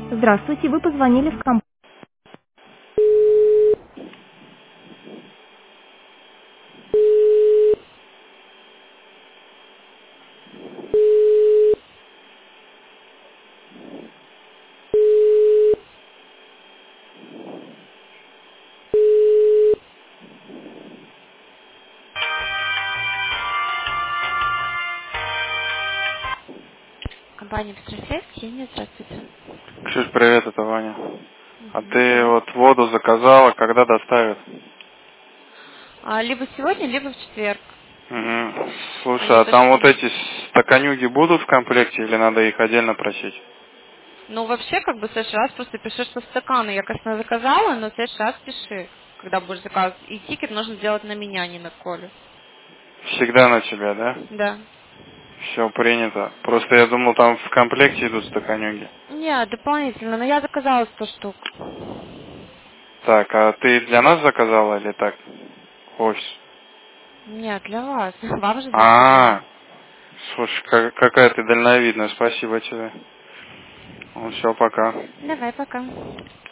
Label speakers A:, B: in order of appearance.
A: Здравствуйте, вы позвонили в компанию. Компания «Петросвет», Ксения, здравствуйте.
B: Ксюш, привет, это Ваня. А ты
A: Привет.
B: вот воду заказала, когда доставят?
A: Либо сегодня, либо в четверг.
B: Угу. Слушай,
A: Они
B: а там вот
A: точно...
B: эти стаканюги будут в комплекте или надо их отдельно просить?
A: Ну, вообще, как бы, в следующий раз просто пиши, что стаканы я, конечно, заказала, но в следующий раз пиши, когда будешь заказывать. И тикет нужно сделать на меня, а не на Колю.
B: Всегда на тебя, да?
A: Да.
B: Все принято. Просто я думал, там в комплекте идут стаканюги.
A: Нет, дополнительно, но я заказала 100 штук.
B: Так, а ты для нас заказала или так? Офис.
A: Нет, для вас. Вам же необходимо.
B: А, слушай, какая ты дальновидная, спасибо тебе. Ну все, пока.
A: Давай, пока.